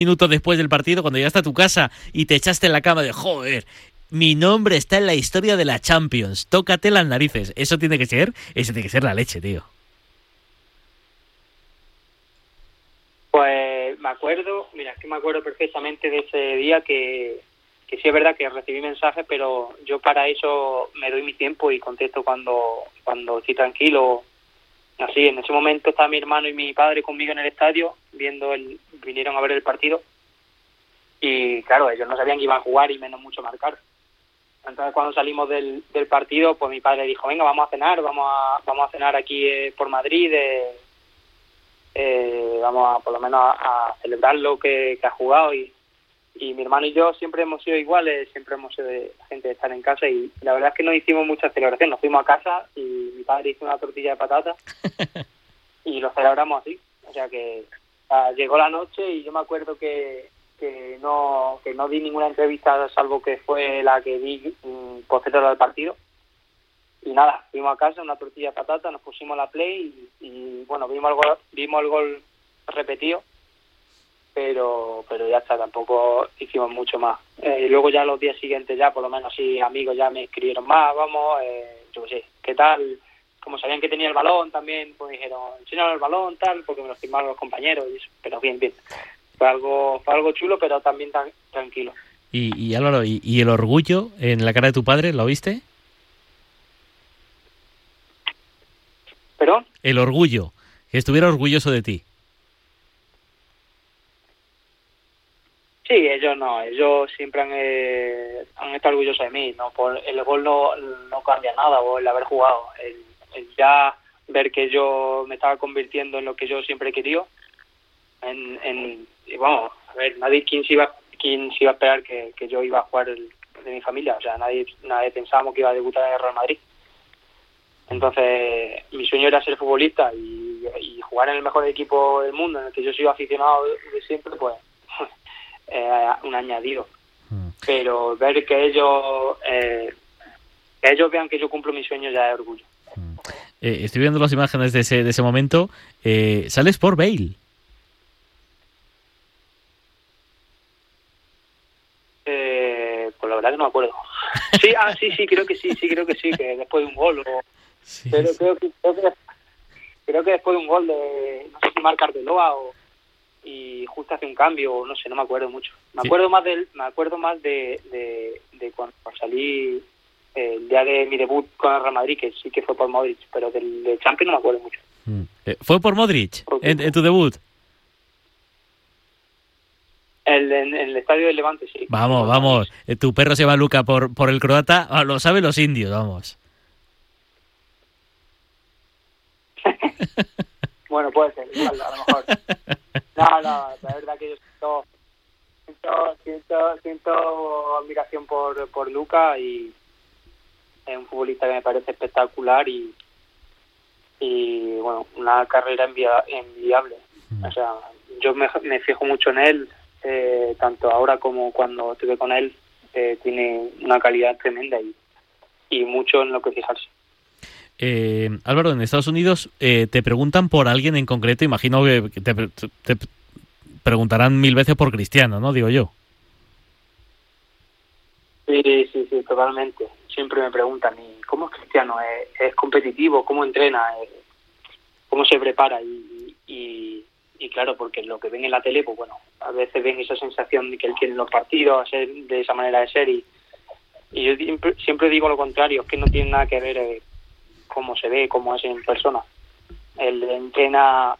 minutos después del partido, cuando llegaste a tu casa y te echaste en la cama de joder, mi nombre está en la historia de la Champions, tócate las narices. Eso tiene que ser la leche, tío. Pues me acuerdo perfectamente de ese día que sí es verdad que recibí mensajes, pero yo para eso me doy mi tiempo y contesto cuando estoy tranquilo. Así, en ese momento estaba mi hermano y mi padre conmigo en el estadio, vinieron a ver el partido, y claro, ellos no sabían que iban a jugar y menos mucho marcar. Entonces cuando salimos del partido, pues mi padre dijo, venga, vamos a cenar aquí por Madrid, vamos a por lo menos a celebrar lo que ha jugado, y mi hermano y yo siempre hemos sido iguales, siempre hemos sido de gente de estar en casa, y la verdad es que no hicimos mucha celebración. Nos fuimos a casa y mi padre hizo una tortilla de patata y lo celebramos así. O sea que llegó la noche y yo me acuerdo que no di ninguna entrevista, salvo que fue la que di posterior al partido. Y nada, fuimos a casa, una tortilla de patata, nos pusimos la play y bueno, vimos el gol repetido, pero ya está, tampoco hicimos mucho más. Luego ya los días siguientes ya, por lo menos sí, amigos ya me escribieron más, yo qué sé, ¿qué tal? Como sabían que tenía el balón también, pues dijeron, enséñame el balón, tal, porque me lo firmaron los compañeros y eso, pero bien. Fue algo chulo, pero también tranquilo. Y Álvaro, ¿y el orgullo en la cara de tu padre, lo viste? ¿Perdón? El orgullo, que estuviera orgulloso de ti. Sí, ellos siempre han estado orgullosos de mí. No, por el gol no cambia nada, o el haber jugado, el ya ver que yo me estaba convirtiendo en lo que yo siempre he querido. Y vamos, a ver, quién se iba a esperar que yo iba a jugar de mi familia. O sea, nadie pensábamos que iba a debutar en el Real Madrid. Entonces, mi sueño era ser futbolista y jugar en el mejor equipo del mundo, en el que yo soy aficionado de siempre, pues un añadido. Pero ver que ellos vean que yo cumplo mi sueño ya es orgullo. Estoy viendo las imágenes de ese momento. Sales por Bale. Pues la verdad que no me acuerdo. Sí, creo que sí, que después de un gol Sí, pero sí. creo que después de un gol de, no sé si marca Arbeloa y justo hace un cambio, no sé, no me acuerdo mucho. Me acuerdo más de cuando salí el día de mi debut con el Real Madrid, que sí que fue por Modric, pero del Champions no me acuerdo mucho. ¿Fue por Modric en tu debut? En el estadio del Levante, sí. Vamos. Tu perro se llama Luka por el croata, lo saben los indios, vamos. Bueno, puede ser, igual, a lo mejor. No, la verdad que yo siento admiración por Luka, y es un futbolista que me parece espectacular y bueno, una carrera envidiable. O sea, yo me fijo mucho en él, tanto ahora como cuando estuve con él. Tiene una calidad tremenda y mucho en lo que fijarse. Álvaro, en Estados Unidos te preguntan por alguien en concreto. Imagino que te preguntarán 1000 veces por Cristiano, ¿no? Digo yo. Sí, totalmente. Siempre me preguntan, ¿y cómo es Cristiano? ¿Es competitivo? ¿Cómo entrena? ¿Cómo se prepara? Y claro, porque lo que ven en la tele, pues bueno, a veces ven esa sensación de que él quiere en los partidos, hacer de esa manera de ser, y yo siempre digo lo contrario, es que no tiene nada que ver cómo se ve, cómo es en persona. Él entrena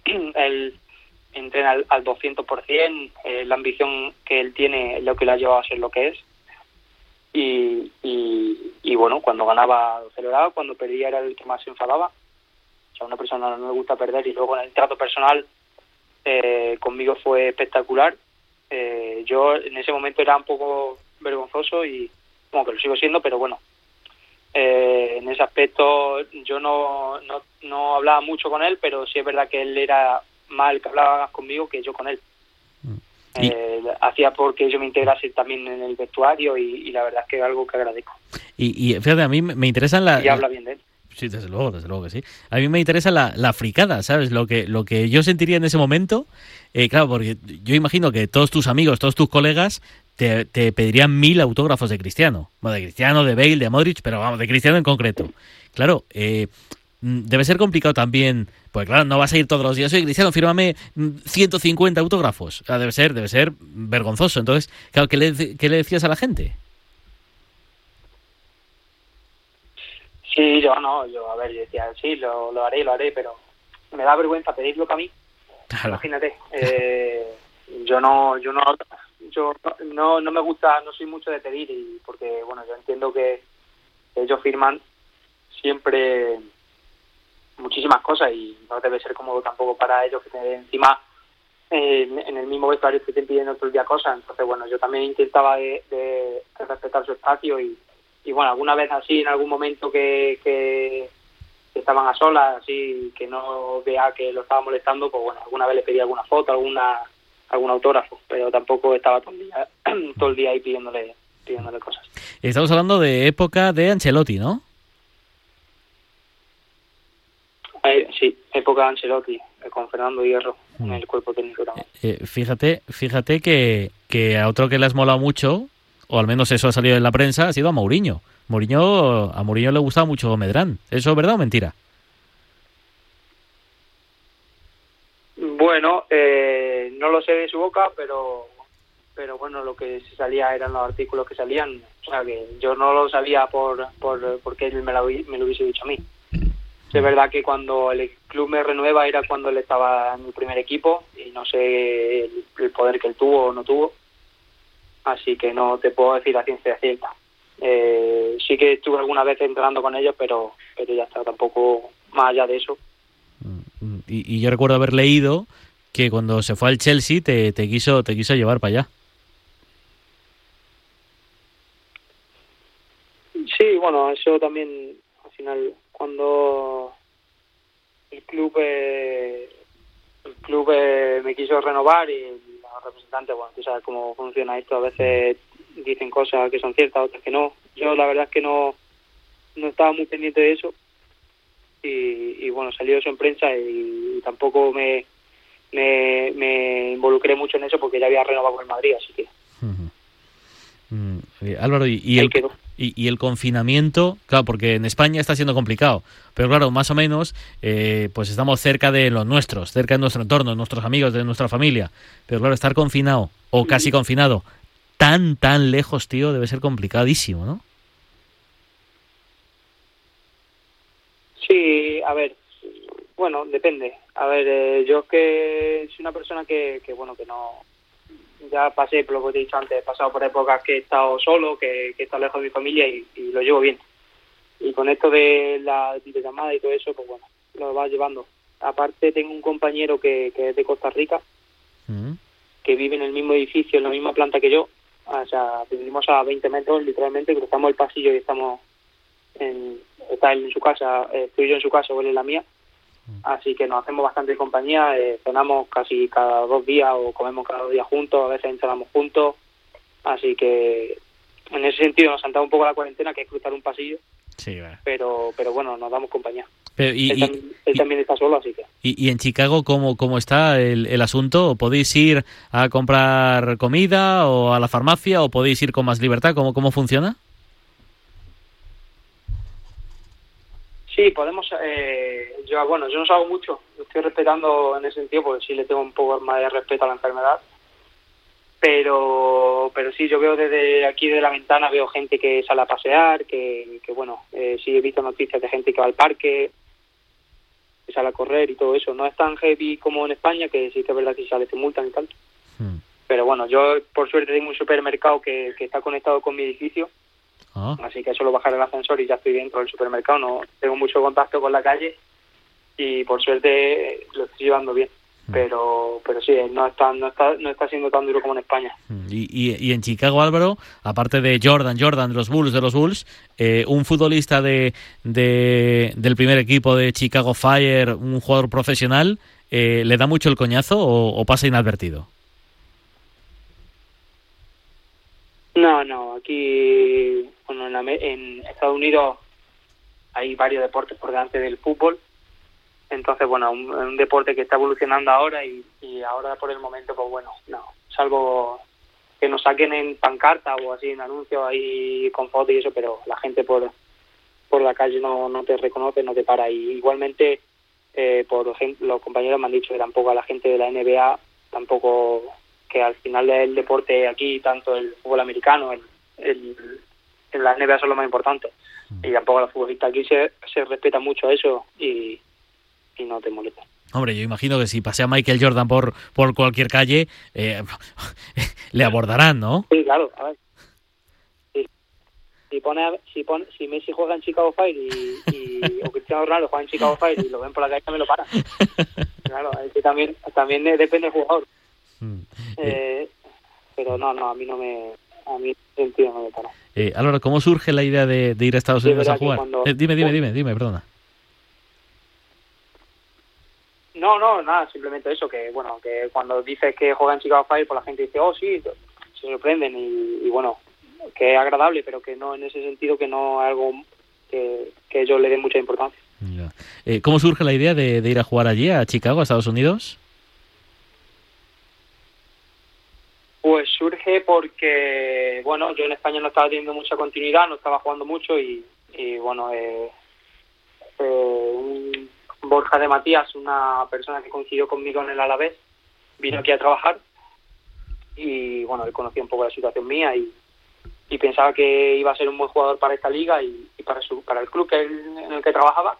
al 200%, la ambición que él tiene es lo que le ha llevado a ser lo que es, y bueno, cuando ganaba lo celebraba, cuando perdía era el que más se enfadaba. O sea, a una persona no le gusta perder, y luego en el trato personal conmigo fue espectacular. Yo en ese momento era un poco vergonzoso, y como que lo sigo siendo, pero bueno, en ese aspecto yo no hablaba mucho con él, pero sí es verdad que él era más el que hablaba conmigo que yo con él. Hacía porque yo me integrase también en el vestuario, y la verdad es que es algo que agradezco. Y fíjate, a mí me interesan y habla bien de él. Sí, desde luego que sí. A mí me interesa la fricada, ¿sabes? Lo que yo sentiría en ese momento, claro, porque yo imagino que todos tus amigos, todos tus colegas te pedirían 1000 autógrafos de Cristiano. Bueno, de Cristiano, de Bale, de Modric, pero vamos, de Cristiano en concreto. Claro, debe ser complicado también, pues claro, no vas a ir todos los días, oye, Cristiano, fírmame 150 autógrafos. O sea, debe ser vergonzoso. Entonces, claro, ¿qué le decías a la gente? Sí, a ver, yo decía, sí, lo haré, pero me da vergüenza pedirlo para mí. Claro. Imagínate, no me gusta, no soy mucho de pedir, y porque, bueno, yo entiendo que ellos firman siempre muchísimas cosas y no debe ser cómodo tampoco para ellos que encima en el mismo vestuario que te piden otro día cosas. Entonces, bueno, yo también intentaba de respetar su espacio y bueno, alguna vez así, en algún momento que estaban a solas, así que no vea que lo estaba molestando, pues bueno, alguna vez le pedí alguna foto, algún autógrafo, pero tampoco estaba todo el día ahí pidiéndole cosas. Estamos hablando de época de Ancelotti, ¿no? Sí, época de Ancelotti, con Fernando Hierro en el cuerpo técnico también. Fíjate que a otro que le has molado mucho, o al menos eso ha salido en la prensa, ha sido a Mourinho. A Mourinho le gustaba mucho Medrán. ¿Eso es verdad o mentira? Bueno, no lo sé de su boca, pero bueno, lo que se salía eran los artículos que salían. O sea, que yo no lo sabía porque él me lo hubiese dicho a mí. Es verdad que cuando el club me renueva era cuando él estaba en mi primer equipo y no sé el poder que él tuvo o no tuvo. Así que no te puedo decir a ciencia cierta. Sí que estuve alguna vez entrenando con ellos, pero ya está, tampoco más allá de eso. Y yo recuerdo haber leído que cuando se fue al Chelsea te quiso llevar para allá. Sí, bueno, eso también al final, cuando el club me quiso renovar y los representantes, bueno, tú sabes cómo funciona esto, a veces dicen cosas que son ciertas, otras que no. Yo la verdad es que no estaba muy pendiente de eso y bueno, salió eso en prensa y tampoco me involucré mucho en eso porque ya había renovado con el Madrid, así que... Álvaro, y el confinamiento, claro, porque en España está siendo complicado, pero claro, más o menos, pues estamos cerca de los nuestros, cerca de nuestro entorno, de nuestros amigos, de nuestra familia, pero claro, estar confinado o casi confinado tan lejos, tío, debe ser complicadísimo, ¿no? Sí, a ver, bueno, depende. A ver, yo que soy una persona que bueno, que no... Ya pasé por lo que te he dicho antes, he pasado por épocas que he estado solo, que he estado lejos de mi familia y lo llevo bien. Y con esto de la videollamada y todo eso, pues bueno, lo vas llevando. Aparte tengo un compañero que es de Costa Rica, que vive en el mismo edificio, en la misma planta que yo. O sea, vivimos a 20 metros, literalmente, cruzamos el pasillo y está él en su casa, estoy yo en su casa o él en la mía. Así que nos hacemos bastante compañía, cenamos casi cada 2 días o comemos cada 2 días juntos, a veces entrenamos juntos. Así que en ese sentido nos saltaba un poco la cuarentena, que es cruzar un pasillo. Sí, vale. Pero bueno, nos damos compañía. Pero, él también está solo, así que... ¿Y en Chicago cómo está el asunto? ¿Podéis ir a comprar comida o a la farmacia o podéis ir con más libertad? ¿Cómo funciona? Sí, podemos... yo no salgo mucho, lo estoy respetando en ese sentido porque sí le tengo un poco más de respeto a la enfermedad. Pero sí, yo veo desde aquí de la ventana, veo gente que sale a pasear, que bueno, sí he visto noticias de gente que va al parque, que sale a correr y todo eso. No es tan heavy como en España, que sí que es verdad que sale, te multan y tal. Pero bueno, yo por suerte tengo un supermercado que está conectado con mi edificio. Así que solo bajar el ascensor y ya estoy dentro del supermercado. No tengo mucho contacto con la calle y por suerte lo estoy llevando bien. Pero sí, no está siendo tan duro como en España. Y en Chicago, Álvaro, aparte de Jordan de los Bulls, un futbolista del primer equipo de Chicago Fire, un jugador profesional, ¿le da mucho el coñazo o pasa inadvertido? No, aquí, bueno, en Estados Unidos hay varios deportes por delante del fútbol. Entonces, bueno, un deporte que está evolucionando ahora y ahora por el momento, pues bueno, no, salvo que nos saquen en pancarta o así en anuncios ahí con fotos y eso, pero la gente por la calle no te reconoce, no te para. Y igualmente, por ejemplo, los compañeros me han dicho que tampoco a la gente de la NBA, tampoco, que al final del deporte aquí, tanto el fútbol americano, en la NBA son lo más importante. Y tampoco a los futbolistas aquí se respeta mucho eso y no te molesta. Hombre, yo imagino que si pasea Michael Jordan por cualquier calle, le abordarán, ¿no? Sí, claro, a ver. Si Messi juega en Chicago Fire o Cristiano Ronaldo juega en Chicago Fire y lo ven por la calle, me lo paran. Claro, es que también depende del jugador. Pero no, a mí en sentido no me para. Álvaro, ¿cómo surge la idea de ir a Estados Unidos a jugar? Dime, perdona. No, nada, simplemente eso, que bueno, que cuando dices que juega en Chicago Fire, pues la gente dice, oh sí, se sorprenden y bueno, que es agradable, pero que no, en ese sentido, que no es algo que ellos le den mucha importancia. Ya. ¿Cómo surge la idea de ir a jugar allí, a Chicago, a Estados Unidos? Pues surge porque, bueno, yo en España no estaba teniendo mucha continuidad, no estaba jugando mucho y bueno, Borja de Matías, una persona que coincidió conmigo en el Alavés, vino aquí a trabajar y bueno, él conocía un poco la situación mía y pensaba que iba a ser un buen jugador para esta liga y para el club en el que trabaja,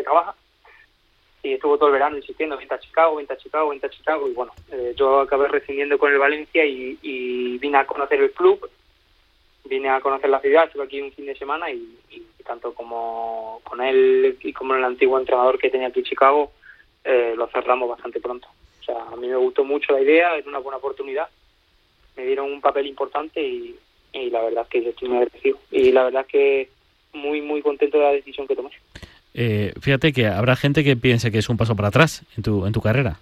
y estuvo todo el verano insistiendo, vente a Chicago y bueno, yo acabé rescindiendo con el Valencia y vine a conocer el club, vine a conocer la ciudad, estuve aquí un fin de semana y tanto como con él y como el antiguo entrenador que tenía aquí en Chicago, lo cerramos bastante pronto. O sea, a mí me gustó mucho la idea, era una buena oportunidad, me dieron un papel importante y la verdad es que yo estoy muy agradecido. Y la verdad es que muy, muy contento de la decisión que tomé. Fíjate que habrá gente que piense que es un paso para atrás en tu carrera.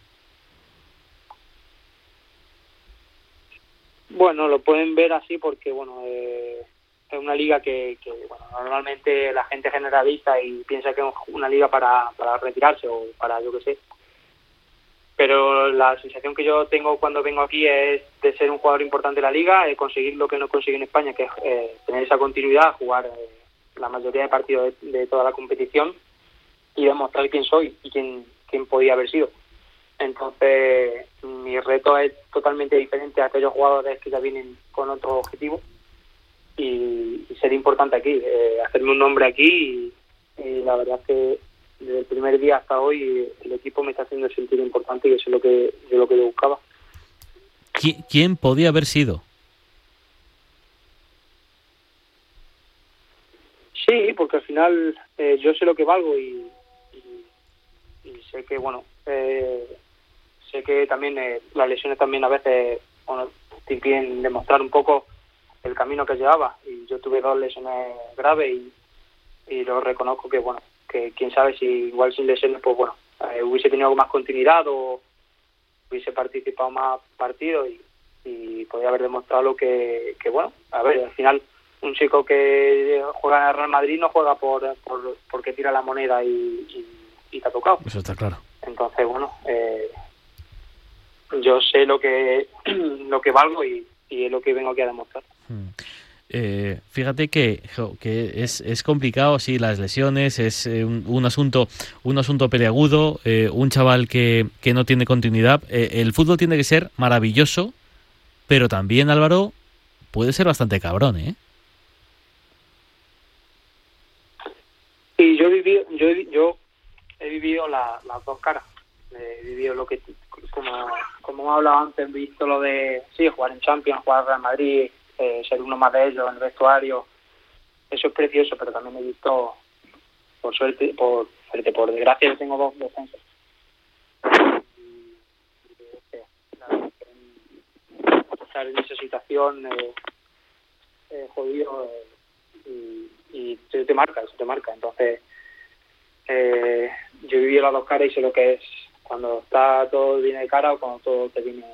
Bueno, lo pueden ver así porque, bueno, es una liga que bueno, normalmente la gente generalista y piensa que es una liga para retirarse o para yo qué sé. Pero la sensación que yo tengo cuando vengo aquí es de ser un jugador importante de la liga, conseguir lo que no consigue en España, que es tener esa continuidad, jugar la mayoría de partidos de toda la competición y demostrar quién soy y quién podía haber sido. Entonces, mi reto es totalmente diferente a aquellos jugadores que ya vienen con otro objetivo y ser importante aquí, hacerme un nombre aquí y la verdad es que desde el primer día hasta hoy el equipo me está haciendo sentir importante y eso es lo que yo buscaba. ¿Quién podía haber sido? Sí, porque al final yo sé lo que valgo y sé que, bueno, sé que también las lesiones también a veces, bueno, te impiden demostrar un poco el camino que llevaba y yo tuve 2 lesiones graves y lo reconozco que, bueno, que quién sabe si igual sin lesiones, pues bueno, hubiese tenido algo más continuidad o hubiese participado más partidos y podría haber demostrado lo que bueno, a ver, al final un chico que juega en el Real Madrid no juega porque tira la moneda y te ha tocado. Eso está claro. Entonces, bueno, yo sé lo que valgo y es lo que vengo aquí a demostrar. Fíjate que es complicado, sí, las lesiones, es un asunto peleagudo, un chaval que no tiene continuidad. El fútbol tiene que ser maravilloso, pero también, Álvaro, puede ser bastante cabrón, ¿eh? Sí, yo he vivido las dos caras. He vivido lo que, como hemos hablado antes, he visto lo de jugar en Champions, jugar en Real Madrid, ser uno más de ellos en el vestuario. Eso es precioso, pero también he visto, por desgracia, yo tengo 2 defensas. Estar en esa situación jodido y eso te marca. Entonces, yo he vivido las dos caras y sé lo que es cuando está todo viene de cara o cuando todo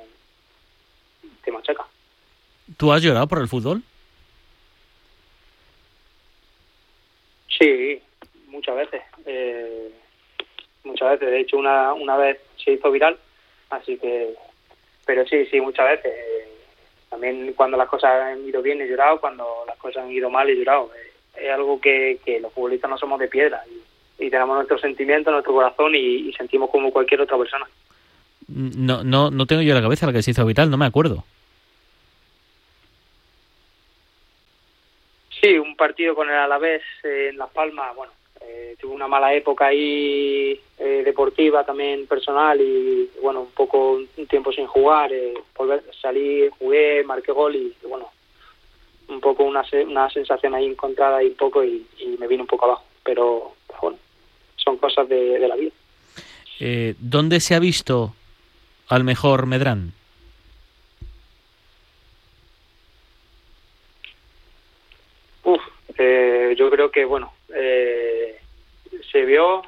te machaca. ¿Tú has llorado por el fútbol? Sí, muchas veces. Muchas veces. De hecho, una vez se hizo viral, así que... Pero sí, muchas veces. También cuando las cosas han ido bien he llorado, cuando las cosas han ido mal he llorado. Es algo que los futbolistas no somos de piedra y tenemos nuestros sentimientos, nuestro corazón y sentimos como cualquier otra persona. No tengo yo en la cabeza la que se hizo viral, no me acuerdo. Sí, un partido con el Alavés en Las Palmas, bueno, tuve una mala época ahí deportiva, también personal y bueno, un tiempo sin jugar, salí, jugué, marqué gol y bueno, un poco una sensación ahí encontrada y me vine un poco abajo, pero bueno, son cosas de la vida. ¿Dónde se ha visto al mejor Medrán? Yo creo que bueno, se vio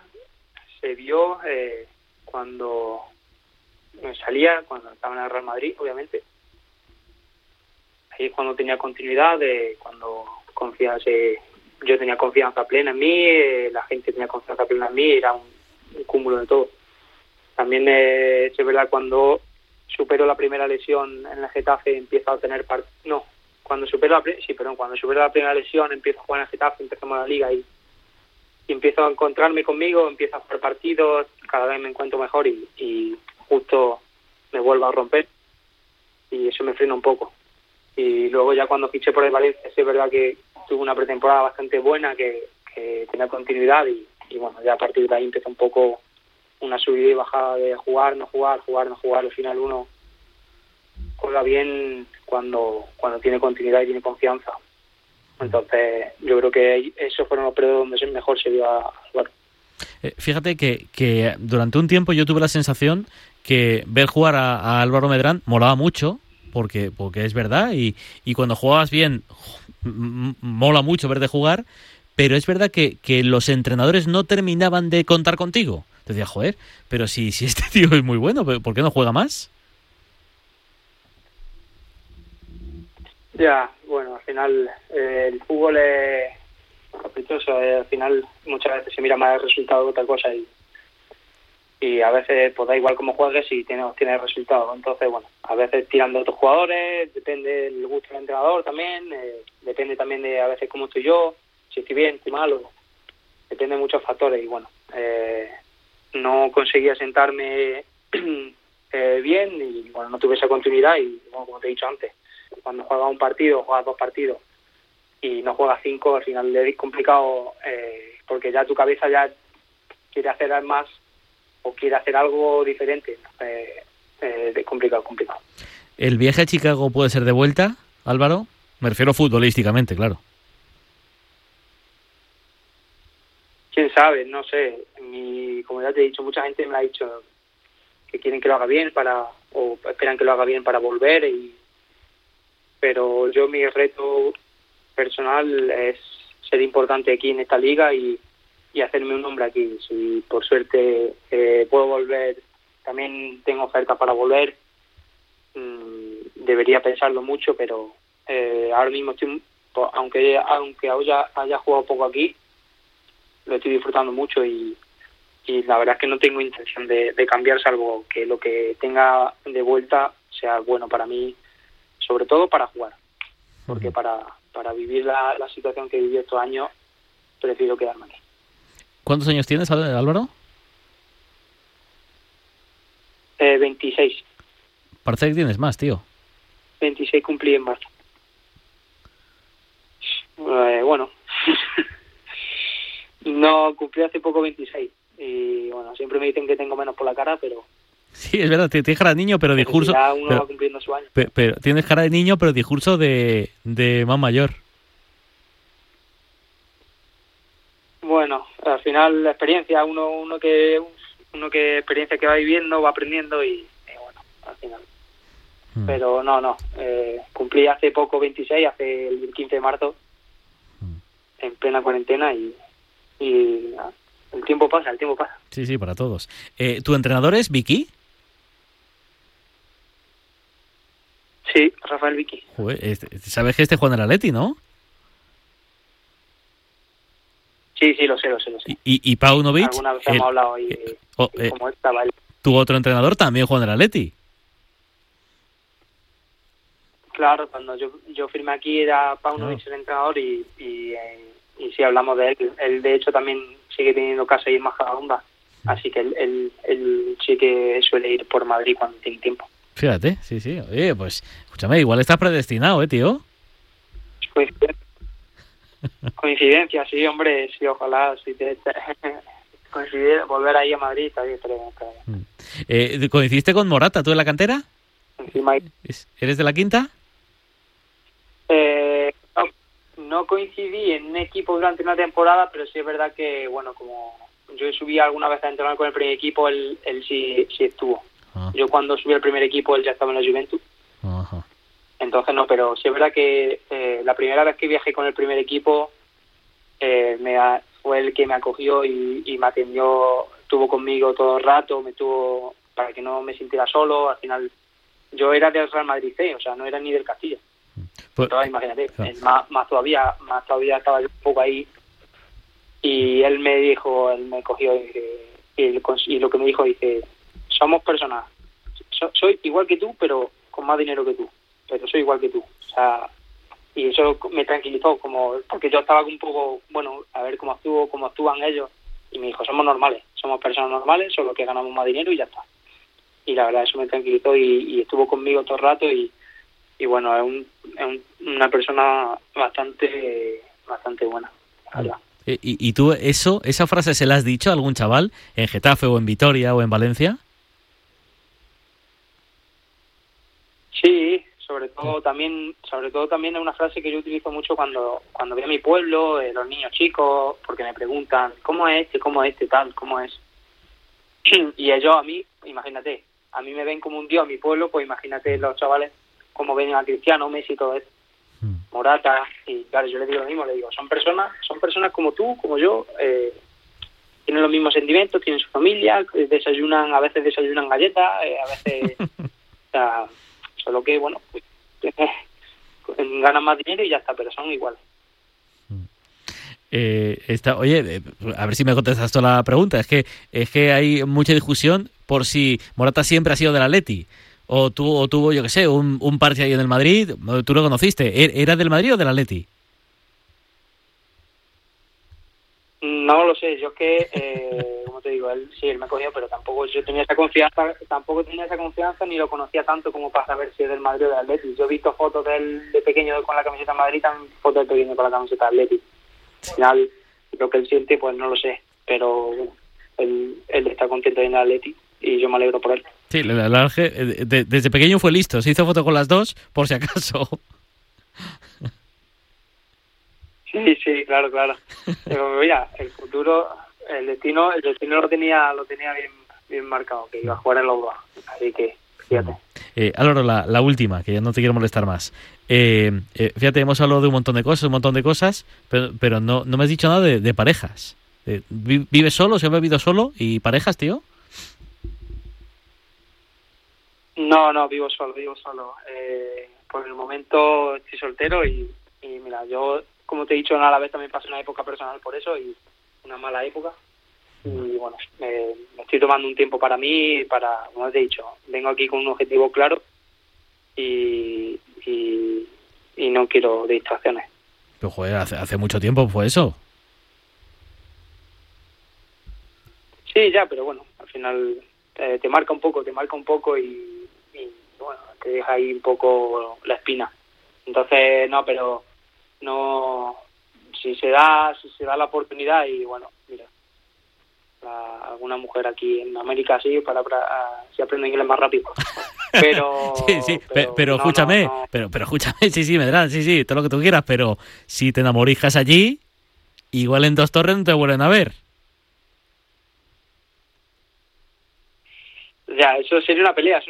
cuando salía, cuando estaba en el Real Madrid, obviamente. Ahí es cuando tenía continuidad, cuando yo tenía confianza plena en mí, la gente tenía confianza plena en mí, era un cúmulo de todo. También es verdad cuando supero la primera lesión en el Getafe, empiezo a tener cuando supero la primera lesión, empiezo a jugar en el Getafe, empezamos la liga y empiezo a encontrarme conmigo, empiezo a jugar partidos, cada vez me encuentro mejor y justo me vuelvo a romper y eso me frena un poco. Y luego ya cuando fiché por el Valencia, es verdad que tuve una pretemporada bastante buena, que tenía continuidad y bueno, ya a partir de ahí empezó un poco una subida y bajada de jugar, no jugar, jugar, no jugar. Al final uno juega bien cuando tiene continuidad y tiene confianza. Entonces yo creo que esos fueron los periodos donde mejor se vio a jugar. Fíjate que durante un tiempo yo tuve la sensación que ver jugar a Álvaro Medrán molaba mucho, porque es verdad, y cuando jugabas bien mola mucho verte jugar, pero es verdad que los entrenadores no terminaban de contar contigo. Te decía, joder, pero si este tío es muy bueno, ¿por qué no juega más? Ya, bueno, al final el fútbol es caprichoso, al final muchas veces se mira más el resultado que otra cosa y a veces pues da igual cómo juegues si tienes resultado. Entonces, bueno, a veces tiran de otros jugadores, depende del gusto del entrenador también, depende también de a veces cómo estoy yo, si estoy bien, estoy malo, depende de muchos factores y bueno, no conseguía sentarme bien y bueno, no tuve esa continuidad y bueno, como te he dicho antes, cuando juegas un partido, juegas 2 partidos y no juegas 5, al final es complicado porque ya tu cabeza ya quiere hacer más o quiere hacer algo diferente. Es complicado. ¿El viaje a Chicago puede ser de vuelta, Álvaro? Me refiero futbolísticamente, claro. Quién sabe, no sé. Como ya te he dicho, mucha gente me ha dicho que quieren que lo haga bien o esperan que lo haga bien para volver pero yo mi reto personal es ser importante aquí en esta liga y hacerme un nombre aquí. Si por suerte puedo volver, también tengo ofertas para volver, debería pensarlo mucho, pero ahora mismo aunque haya jugado poco aquí, lo estoy disfrutando mucho y la verdad es que no tengo intención de cambiar, salvo que lo que tenga de vuelta sea bueno para mí, sobre todo para jugar, porque para vivir la situación que viví estos años prefiero quedarme aquí. ¿Cuántos años tienes, Álvaro? 26. Parece que tienes más, tío. 26 cumplí en marzo. Bueno, no, cumplí hace poco 26 y bueno, siempre me dicen que tengo menos por la cara, pero... Sí, es verdad, tienes cara de niño, pero discurso... Ya uno va cumpliendo su año. Pero tienes cara de niño, pero discurso de más mayor. Bueno, al final la experiencia, uno que experiencia que va viviendo, va aprendiendo y bueno, al final. Pero no, cumplí hace poco 26, hace el 15 de marzo, en plena cuarentena y nada, el tiempo pasa. Sí, para todos. ¿Tu entrenador es Vicky? Sí, Rafael Vicky. Joder, sabes que juega en el Atleti, ¿no? Sí, lo sé. Y Paunovic, Alguna vez hemos hablado y cómo estaba él. Tu otro entrenador también juega en el Atleti. Claro, cuando yo firmé aquí era Paunovic el entrenador y sí hablamos de él. Él de hecho también sigue teniendo casa ahí en Majadahonda, así que él sí que suele ir por Madrid cuando tiene tiempo. Fíjate, sí. Oye, pues escúchame, igual estás predestinado, tío. Coincidencia, sí, hombre, sí, ojalá sí coincidir, volver ahí a Madrid está bien, pero ¿Coincidiste con Morata tú en la cantera? Encima ¿Eres de la quinta? No coincidí en un equipo durante una temporada, pero sí es verdad que, bueno, como yo subí alguna vez a entrenar con el primer equipo, él sí estuvo. Yo cuando subí al primer equipo, él ya estaba en la Juventus. Ajá. Entonces no, pero sí es verdad que la primera vez que viajé con el primer equipo fue el que me acogió y me atendió, estuvo conmigo todo el rato, me tuvo para que no me sintiera solo. Al final yo era del Real Madrid C, o sea, no era ni del Castilla. Pues, entonces imagínate, más todavía estaba yo un poco ahí y él me cogió y lo que me dijo, dice, somos personas, soy igual que tú, pero con más dinero que tú, pero soy igual que tú, o sea, y eso me tranquilizó, porque yo estaba un poco, bueno, a ver cómo actúan ellos, y me dijo, somos normales, somos personas normales, solo que ganamos más dinero y ya está. Y la verdad eso me tranquilizó y estuvo conmigo todo el rato y bueno, es una persona bastante buena, la verdad. ¿Y tú esa frase se la has dicho a algún chaval en Getafe o en Vitoria o en Valencia? Sí, sobre todo también es una frase que yo utilizo mucho cuando voy a mi pueblo, los niños chicos, porque me preguntan cómo es tal, cómo es. Y ellos a mí, imagínate, a mí me ven como un dios a mi pueblo, pues imagínate los chavales como ven a Cristiano, Messi, todo eso, Morata, y claro, yo les digo lo mismo, les digo, son personas como tú, como yo, tienen los mismos sentimientos, tienen su familia, a veces desayunan galletas, a veces, o sea, solo que, bueno, pues, ganan más dinero y ya está, pero son iguales. Oye, a ver si me contestas toda la pregunta. Es que hay mucha discusión por si Morata siempre ha sido del Atleti o tuvo, yo qué sé, un parche ahí en el Madrid. ¿Tú lo conociste? ¿Era del Madrid o del Atleti? No lo sé, yo es que, como te digo, él me cogió, pero tampoco tenía esa confianza ni lo conocía tanto como para saber si es del Madrid o del Atleti. Yo he visto fotos de él de pequeño con la camiseta de Madrid, también fotos de pequeño con la camiseta de Atleti. Al final, lo que él siente, pues no lo sé, pero él está contento de ir al Atleti y yo me alegro por él. Sí, la verdad es que desde pequeño fue listo, se hizo foto con las dos, por si acaso. Sí, claro. Pero mira, el futuro, el destino lo tenía bien marcado, que iba a jugar en la UBA, así que fíjate. Álvaro, la última, que ya no te quiero molestar más. Fíjate, hemos hablado de un montón de cosas, pero no me has dicho nada de parejas. ¿Vives solo? ¿Se ha vivido solo? ¿Y parejas, tío? No, vivo solo. Por el momento estoy soltero y mira, yo, como te he dicho, a la vez también pasé una época personal por eso y una mala época. Y bueno, me estoy tomando un tiempo para mí, como te he dicho, vengo aquí con un objetivo claro y no quiero distracciones. Pero joder, hace mucho tiempo fue eso. Sí, ya, pero bueno, al final te marca un poco y bueno, te deja ahí un poco la espina. Entonces, si se da la oportunidad y bueno, mira, alguna mujer aquí en América sí, si aprende inglés más rápido. Pero pero escúchame, pero escúchame, sí, Medrán, sí, todo lo que tú quieras, pero si te enamorijas allí, igual en Dos Torres no te vuelven a ver. Ya, eso sería una pelea,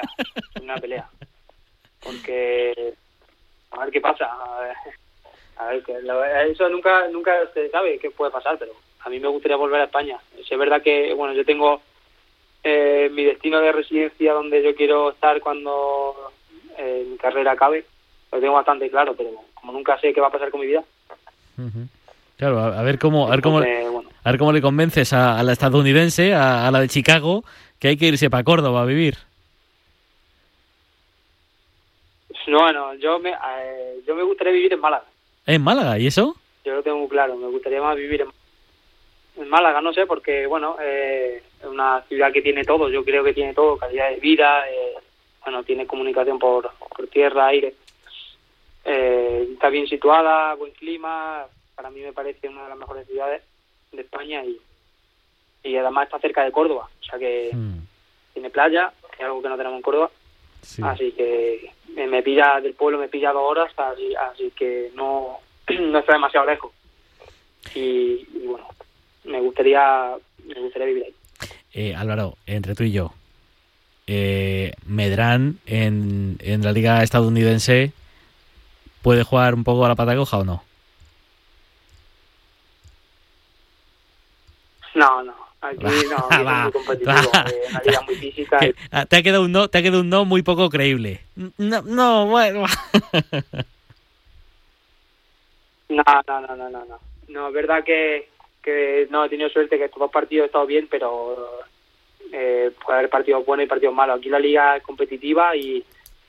porque a ver qué pasa, eso nunca se sabe qué puede pasar, pero a mí me gustaría volver a España. Es verdad que, bueno, yo tengo mi destino de residencia donde yo quiero estar cuando mi carrera acabe, lo tengo bastante claro, pero como nunca sé qué va a pasar con mi vida. Claro, a ver cómo Bueno, a ver cómo le convences a la estadounidense, a la de Chicago, que hay que irse para Córdoba a vivir. no, yo me gustaría vivir en Málaga. ¿En Málaga? ¿Y eso? Yo lo tengo muy claro, me gustaría más vivir en Málaga, no sé, porque, bueno, es una ciudad que tiene todo, yo creo que tiene todo, calidad de vida, bueno, tiene comunicación por tierra, aire, está bien situada, buen clima, para mí me parece una de las mejores ciudades de España y además está cerca de Córdoba, o sea que tiene playa, que es algo que no tenemos en Córdoba, sí. Así que me pilla del pueblo, me pilla 2 horas, así que no está demasiado lejos y bueno, me gustaría vivir ahí. Álvaro, entre tú y yo, Medrán en la liga estadounidense ¿puede jugar un poco a la pata coja o no? No, aquí no, es muy competitivo, una liga muy física. Te ha quedado un no muy poco creíble. No, bueno. No, es verdad que no he tenido suerte, que estos 2 partidos he estado bien, pero puede haber partidos buenos y partidos malos. Aquí la liga es competitiva y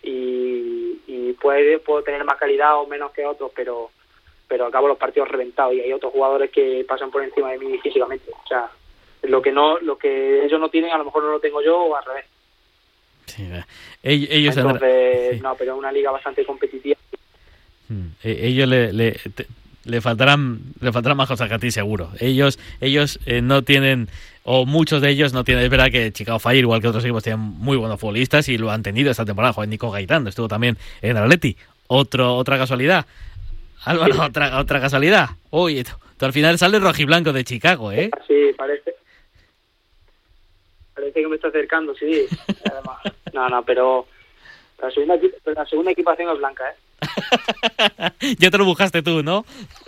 puedo tener más calidad o menos que otros, pero acabo los partidos reventados y hay otros jugadores que pasan por encima de mí físicamente. O sea, lo que ellos no tienen, a lo mejor no lo tengo yo o al revés. Sí, ellos entonces, no, pero es una liga bastante competitiva. Ellos le faltarán más cosas que a ti, seguro. Ellos no tienen, o muchos de ellos no tienen. Es verdad que Chicago Fire, igual que otros equipos, tienen muy buenos futbolistas y lo han tenido esta temporada. Joder, Nico Gaitán estuvo también en el Atleti. Otra casualidad. Álvaro, sí. otra casualidad. Uy, tú al final sales rojiblanco de Chicago, ¿eh? Sí, parece que me está acercando, sí. Además, no, pero la segunda equipación es blanca, ¿eh? Ya te lo buscaste tú, ¿no?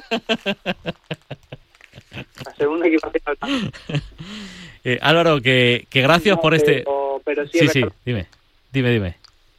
La segunda equipación es blanca. Álvaro, que gracias por este... Pero sí, dime.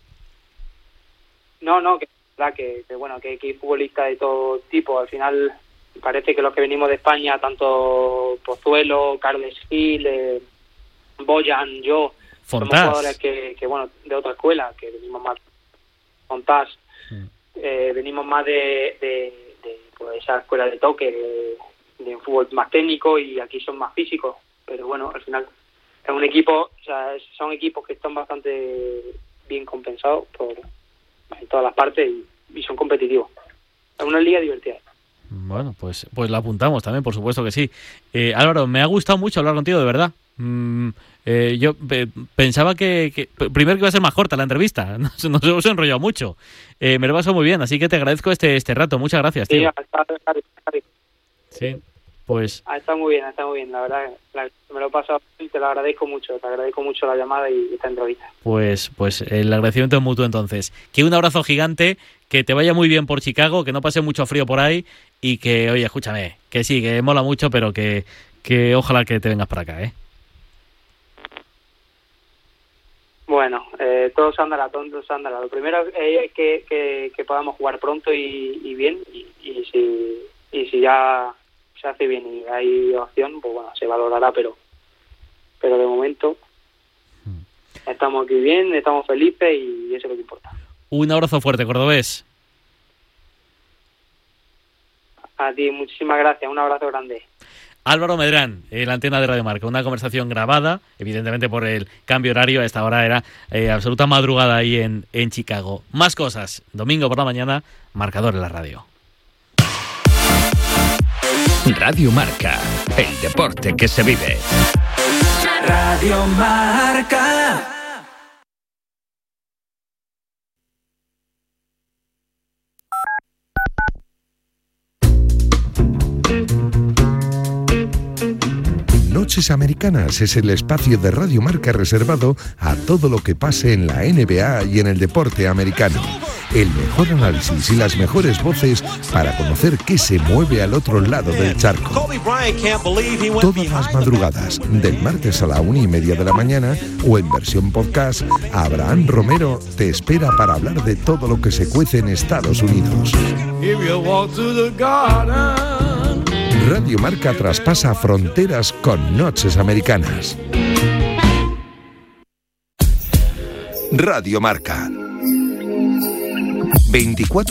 No, que bueno, que hay futbolistas de todo tipo. Al final parece que los que venimos de España, tanto Pozuelo, Carles Gil, Boyan, yo, Fontás. Somos jugadores que bueno, de otra escuela, que venimos más Fontás, venimos más de pues, esa escuela de toque, de un fútbol más técnico, y aquí son más físicos, pero bueno, al final es un equipo, o sea, son equipos que están bastante bien compensados en todas las partes y son competitivos. Es una liga divertida. Bueno, pues la apuntamos también, por supuesto que sí. Álvaro, me ha gustado mucho hablar contigo, de verdad. Yo pensaba que primero que iba a ser más corta la entrevista, nos hemos enrollado mucho. Me lo he pasado muy bien, así que te agradezco este rato. Muchas gracias, tío. Sí, pues... Está muy bien, la verdad. Me lo he pasado y te lo agradezco mucho. Te agradezco mucho la llamada y esta entrevista. Pues el agradecimiento es mutuo entonces. Que un abrazo gigante, que te vaya muy bien por Chicago, que no pase mucho frío por ahí y que, oye, escúchame, que sí, que mola mucho, pero que ojalá que te vengas para acá, ¿eh? Bueno, todo se andará. Lo primero es que podamos jugar pronto y bien, y si ya se hace bien y hay opción, pues bueno, se valorará, pero de momento estamos aquí bien, estamos felices y eso es lo que importa. Un abrazo fuerte, cordobés. A ti, muchísimas gracias, un abrazo grande. Álvaro Medrán, la antena de Radio Marca, una conversación grabada, evidentemente por el cambio horario, a esta hora era absoluta madrugada ahí en Chicago. Más cosas, domingo por la mañana, marcador en la radio. Radio Marca, el deporte que se vive. Radio Marca. Noches Americanas es el espacio de Radio Marca reservado a todo lo que pase en la NBA y en el deporte americano. El mejor análisis y las mejores voces para conocer qué se mueve al otro lado del charco. Todas las madrugadas, del martes a la 1:30 de la mañana o en versión podcast, Abraham Romero te espera para hablar de todo lo que se cuece en Estados Unidos. Radio Marca traspasa fronteras con Noches Americanas. Radio Marca. 24